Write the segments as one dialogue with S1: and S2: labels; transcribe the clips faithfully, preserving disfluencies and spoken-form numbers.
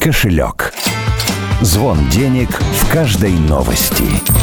S1: кошелек. Звон денег в каждой новости.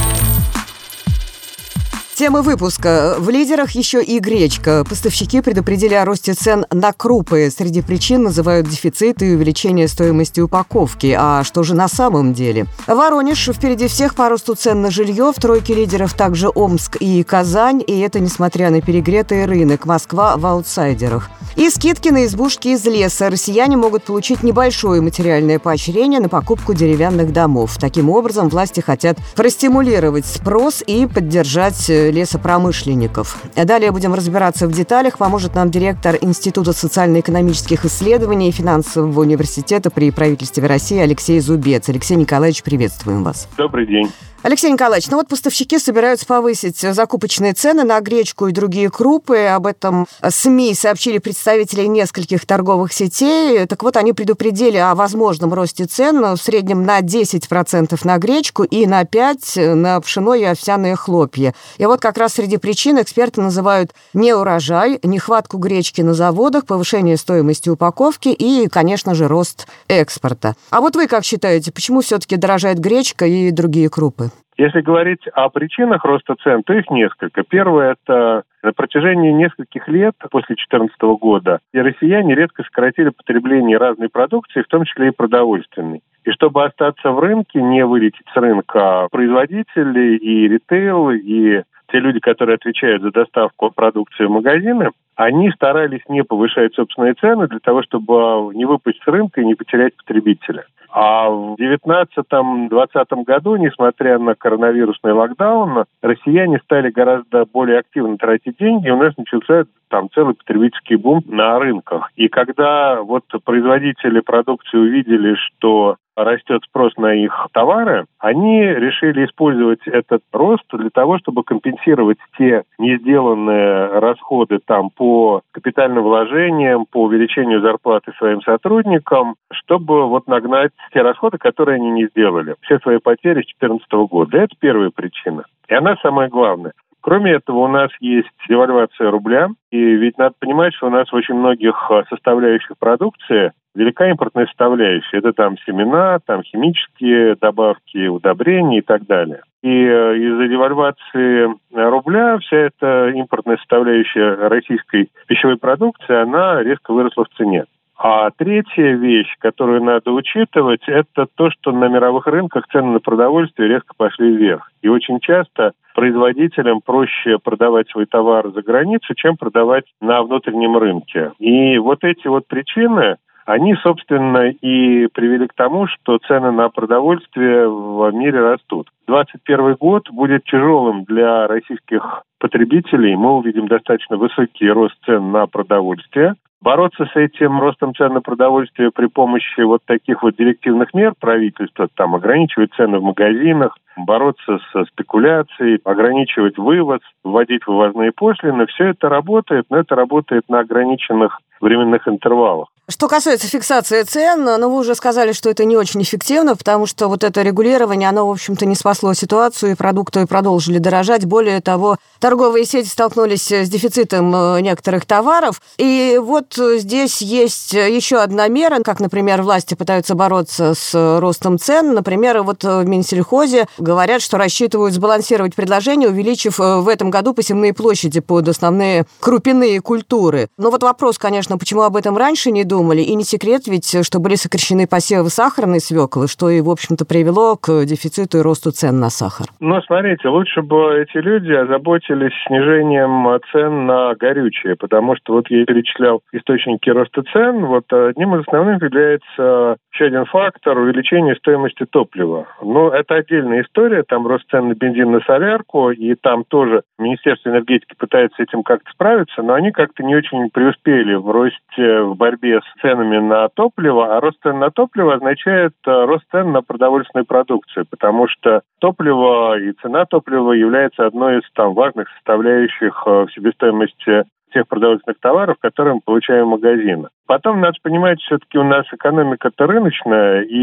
S2: Тема выпуска. В лидерах еще и гречка. Поставщики предупредили о росте цен на крупы. Среди причин называют дефицит и увеличение стоимости упаковки. А что же на самом деле? Воронеж впереди всех по росту цен на жилье. В тройке лидеров также Омск и Казань. И это несмотря на перегретый рынок. Москва в аутсайдерах. И скидки на избушки из леса. Россияне могут получить небольшое материальное поощрение на покупку деревянных домов. Таким образом, власти хотят простимулировать спрос и поддержать лесопромышленников. Далее будем разбираться в деталях. Поможет нам директор Института социально-экономических исследований и финансового университета при правительстве России Алексей Зубец. Алексей Николаевич, приветствуем вас.
S3: Добрый день.
S2: Алексей Николаевич, ну вот поставщики собираются повысить закупочные цены на гречку и другие крупы. Об этом СМИ сообщили представители нескольких торговых сетей. Так вот, они предупредили о возможном росте цен в среднем на десять процентов на гречку и на пять процентов на пшено и овсяные хлопья. И вот как раз среди причин эксперты называют неурожай, нехватку гречки на заводах, повышение стоимости упаковки и, конечно же, рост экспорта. А вот вы как считаете, почему все-таки дорожает гречка и другие крупы?
S3: Если говорить о причинах роста цен, то их несколько. Первое – это на протяжении нескольких лет после две тысячи четырнадцатого года и россияне резко сократили потребление разной продукции, в том числе и продовольственной. И чтобы остаться в рынке, не вылететь с рынка, производители и ритейл, и те люди, которые отвечают за доставку продукции в магазины, они старались не повышать собственные цены для того, чтобы не выпасть с рынка и не потерять потребителя. А в девятнадцатом-двадцатом году, несмотря на коронавирусный локдаун, россияне стали гораздо более активно тратить деньги, и у нас начался там целый потребительский бум на рынках. И когда вот производители продукции увидели, что растет спрос на их товары, они решили использовать этот рост для того, чтобы компенсировать те не сделанные расходы там по капитальным вложениям, по увеличению зарплаты своим сотрудникам, чтобы вот нагнать те расходы, которые они не сделали. Все свои потери с две тысячи четырнадцатого года. Это первая причина. И она самая главная. Кроме этого, у нас есть девальвация рубля, и ведь надо понимать, что у нас в очень многих составляющих продукции велика импортная составляющая. Это там семена, там химические добавки, удобрения и так далее. И из-за девальвации рубля вся эта импортная составляющая российской пищевой продукции, она резко выросла в цене. А третья вещь, которую надо учитывать, это то, что на мировых рынках цены на продовольствие резко пошли вверх. И очень часто производителям проще продавать свой товар за границу, чем продавать на внутреннем рынке. И вот эти вот причины, они, собственно, и привели к тому, что цены на продовольствие в мире растут. двадцать первый год будет тяжелым для российских потребителей. Мы увидим достаточно высокий рост цен на продовольствие. Бороться с этим ростом цен на продовольствие при помощи вот таких вот директивных мер правительства, там, ограничивать цены в магазинах, бороться с спекуляцией, ограничивать вывоз, вводить вывозные пошлины, все это работает, но это работает на ограниченных временных интервалах.
S2: Что касается фиксации цен, ну, вы уже сказали, что это не очень эффективно, потому что вот это регулирование, оно, в общем-то, не спасло ситуацию, и продукты продолжили дорожать. Более того, торговые сети столкнулись с дефицитом некоторых товаров. И вот здесь есть еще одна мера, как, например, власти пытаются бороться с ростом цен. Например, вот в Минсельхозе говорят, что рассчитывают сбалансировать предложение, увеличив в этом году посевные площади под основные крупяные культуры. Но вот вопрос, конечно, почему об этом раньше не думали? Думали. И не секрет ведь, что были сокращены посевы сахарной свеклы, что и, в общем-то, привело к дефициту и росту цен на сахар.
S3: Ну, смотрите, лучше бы эти люди озаботились снижением цен на горючее, потому что вот я перечислял источники роста цен, вот одним из основных является еще один фактор – увеличение стоимости топлива. Но это отдельная история, там рост цен на бензин, на солярку, и там тоже Министерство энергетики пытается с этим как-то справиться, но они как-то не очень преуспели в росте, в борьбе с ценами на топливо, а рост цен на топливо означает рост цен на продовольственную продукцию, потому что топливо и цена топлива является одной из там важных составляющих в себестоимости тех продовольственных товаров, которые мы получаем в магазинах. Потом надо понимать, все-таки у нас экономика-то рыночная, и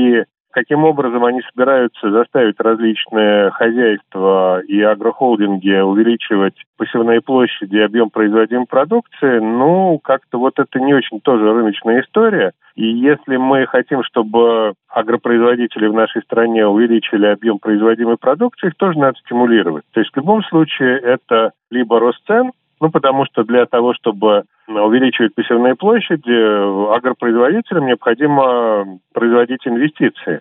S3: каким образом они собираются заставить различные хозяйства и агрохолдинги увеличивать посевные площади и объем производимой продукции, ну, как-то вот это не очень тоже рыночная история. И если мы хотим, чтобы агропроизводители в нашей стране увеличили объем производимой продукции, их тоже надо стимулировать. То есть в любом случае это либо рост цен, ну, потому что для того, чтобы увеличивать посевные площади, агропроизводителям необходимо производить инвестиции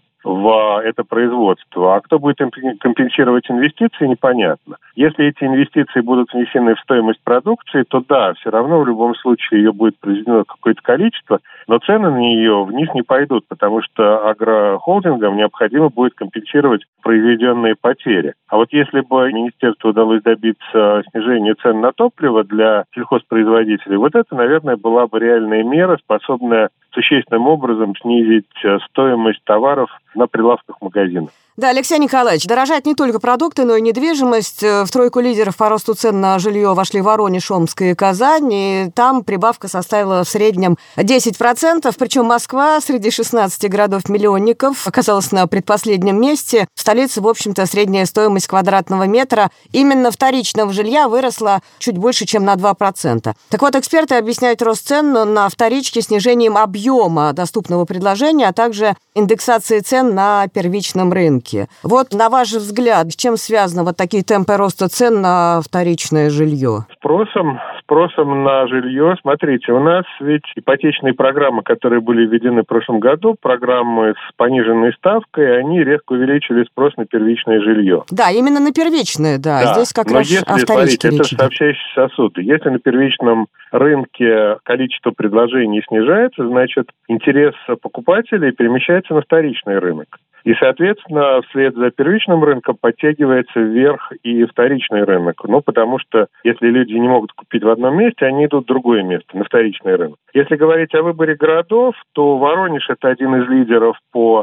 S3: в это производство. А кто будет компенсировать инвестиции, непонятно. Если эти инвестиции будут внесены в стоимость продукции, то да, все равно в любом случае ее будет произведено какое-то количество, но цены на нее вниз не пойдут, потому что агрохолдингам необходимо будет компенсировать произведенные потери. А вот если бы министерству удалось добиться снижения цен на топливо для сельхозпроизводителей, вот это, наверное, была бы реальная мера, способная существенным образом снизить стоимость товаров на прилавках магазинов.
S2: Да, Алексей Николаевич, дорожают не только продукты, но и недвижимость. В тройку лидеров по росту цен на жилье вошли Воронеж, Омск и Казань. И там прибавка составила в среднем десять процентов. Причем Москва среди шестнадцати городов-миллионников оказалась на предпоследнем месте. В столице, в общем-то, средняя стоимость квадратного метра именно вторичного жилья выросла чуть больше, чем на два процента. Так вот, эксперты объясняют рост цен на вторичке снижением объема доступного предложения, а также индексацией цен на первичном рынке. Вот, на ваш взгляд, с чем связаны вот такие темпы роста цен на вторичное жилье?
S3: Спросом, спросом на жилье. Смотрите, у нас ведь ипотечные программы, которые были введены в прошлом году, программы с пониженной ставкой, они резко увеличили спрос на первичное жилье.
S2: Да, именно на первичное, да.
S3: да.
S2: Здесь как
S3: Но
S2: раз
S3: если,
S2: о вторичке
S3: смотрите,
S2: речь
S3: это сообщающие сосуды. Если на первичном рынке количество предложений снижается, значит, интерес покупателей перемещается на вторичный рынок. И, соответственно, вслед за первичным рынком подтягивается вверх и вторичный рынок. Ну, потому что если люди не могут купить в одном месте, они идут в другое место, на вторичный рынок. Если говорить о выборе городов, то Воронеж – это один из лидеров по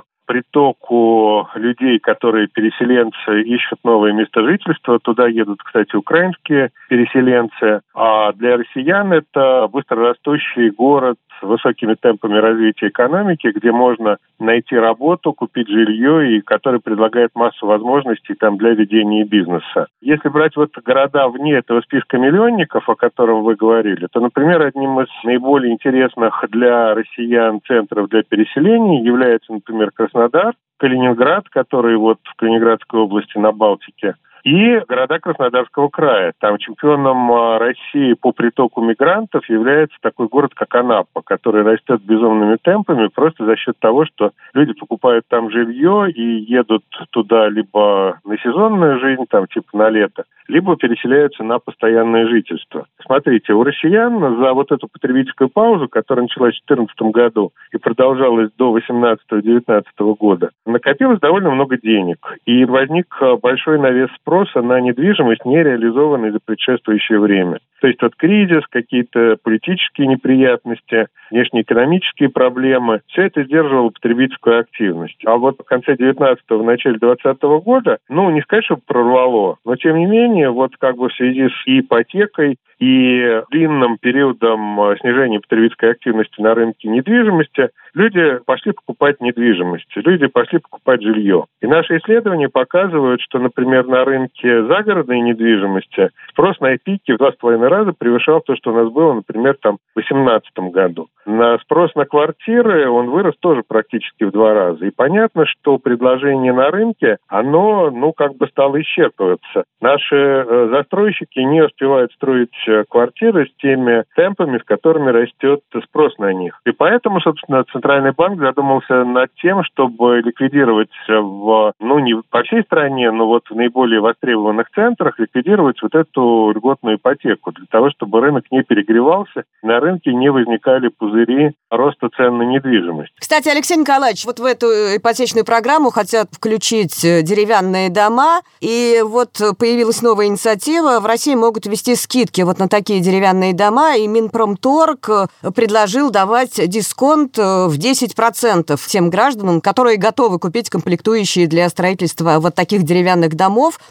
S3: притоку людей, которые переселенцы, ищут новое место жительства. Туда едут, кстати, украинские переселенцы. А для россиян это быстрорастущий город с высокими темпами развития экономики, где можно найти работу, купить жилье, и который предлагает массу возможностей там для ведения бизнеса. Если брать вот города вне этого списка миллионников, о котором вы говорили, то, например, одним из наиболее интересных для россиян центров для переселений является, например, Краснодар, Калининград, который вот в Калининградской области на Балтике, и города Краснодарского края. Там чемпионом России по притоку мигрантов является такой город, как Анапа, который растет безумными темпами просто за счет того, что люди покупают там жилье и едут туда либо на сезонную жизнь, там типа на лето, либо переселяются на постоянное жительство. Смотрите, у россиян за вот эту потребительскую паузу, которая началась в две тысячи четырнадцатом году и продолжалась до две тысячи восемнадцатого-девятнадцатого года, накопилось довольно много денег. И возник большой навес спроса на недвижимость, не реализованный за предшествующее время. То есть вот кризис, какие-то политические неприятности, внешнеэкономические проблемы, все это сдерживало потребительскую активность. А вот в конце девятнадцатого, в начале двадцатого года, ну, не сказать, что прорвало, но тем не менее, вот как бы в связи с ипотекой и длинным периодом снижения потребительской активности на рынке недвижимости, люди пошли покупать недвижимость, люди пошли покупать жилье. И наши исследования показывают, что, например, на рынке загородной недвижимости спрос на пике в два с половиной раза превышал то, что у нас было, например, там, в две тысячи восемнадцатом году. На спрос на квартиры он вырос тоже практически в два раза. И понятно, что предложение на рынке, оно, ну, как бы стало исчерпываться. Наши э, застройщики не успевают строить квартиры с теми темпами, с которыми растет спрос на них. И поэтому, собственно, Центральный банк задумался над тем, чтобы ликвидировать в, ну, не по всей стране, но вот в наиболее востребованных центрах, ликвидировать вот эту льготную ипотеку, для того, чтобы рынок не перегревался, на рынке не возникали пузыри роста цен на недвижимость.
S2: Кстати, Алексей Николаевич, вот в эту ипотечную программу хотят включить деревянные дома, и вот появилась новая инициатива. В России могут ввести скидки вот на такие деревянные дома, и Минпромторг предложил давать дисконт в десять процентов тем гражданам, которые готовы купить комплектующие для строительства вот таких деревянных домов.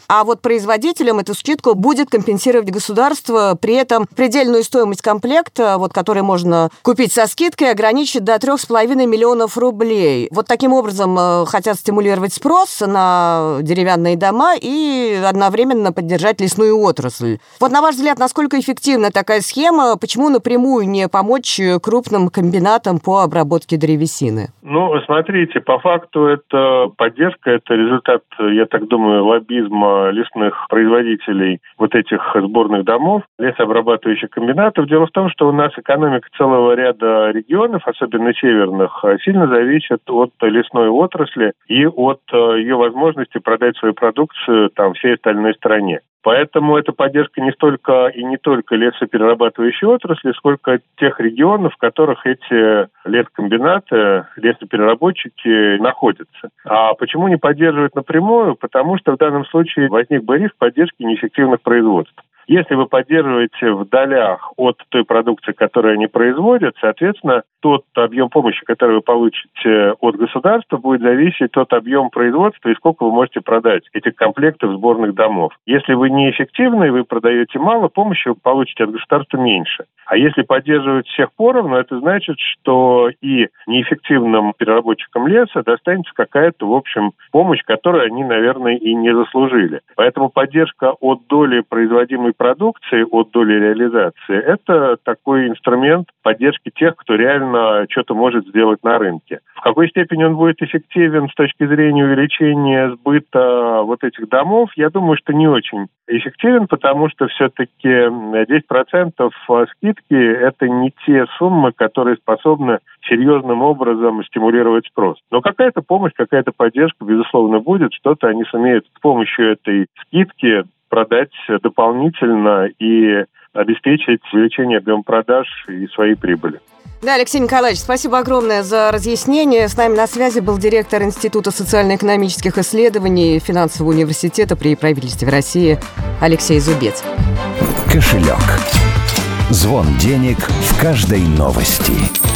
S2: а вот производителям эту скидку будет компенсировать государство. При этом предельную стоимость комплекта, вот, который можно купить со скидкой, ограничит до трех с половиной миллионов рублей. Вот таким образом э, хотят стимулировать спрос на деревянные дома и одновременно поддержать лесную отрасль. Вот на ваш взгляд, насколько эффективна такая схема? Почему напрямую не помочь крупным комбинатам по обработке древесины?
S3: Ну, смотрите, по факту это поддержка, это результат, я так думаю, лоббизма лесных производителей вот этих сборных домов, лесообрабатывающих комбинатов. Дело в том, что у нас экономика целого ряда регионов, особенно северных, сильно зависит от лесной отрасли и от ее возможности продать свою продукцию там всей остальной стране. Поэтому эта поддержка не столько и не только лесоперерабатывающей отрасли, сколько тех регионов, в которых эти лескомбинаты, лесопереработчики находятся. А почему не поддерживают напрямую? Потому что в данном случае возник бы риск поддержки неэффективных производств. Если вы поддерживаете в долях от той продукции, которую они производят, соответственно, тот объем помощи, который вы получите от государства, будет зависеть от объема производства и сколько вы можете продать этих комплектов сборных домов. Если вы неэффективны и вы продаете мало, помощи вы получите от государства меньше. А если поддерживать всех поровну, это значит, что и неэффективным переработчикам леса достанется какая-то, в общем, помощь, которую они, наверное, и не заслужили. Поэтому поддержка от доли производимой продукции, от доли реализации, это такой инструмент поддержки тех, кто реально что-то может сделать на рынке. В какой степени он будет эффективен с точки зрения увеличения сбыта вот этих домов, я думаю, что не очень эффективен, потому что все-таки десять процентов скидки – это не те суммы, которые способны серьезным образом стимулировать спрос. Но какая-то помощь, какая-то поддержка, безусловно, будет. Что-то они сумеют с помощью этой скидки продать дополнительно и обеспечить увеличение объема продаж и своей прибыли.
S2: Да, Алексей Николаевич, спасибо огромное за разъяснение. С нами на связи был директор Института социально-экономических исследований Финансового университета при правительстве России Алексей Зубец.
S1: Кошелек. Звон денег в каждой новости.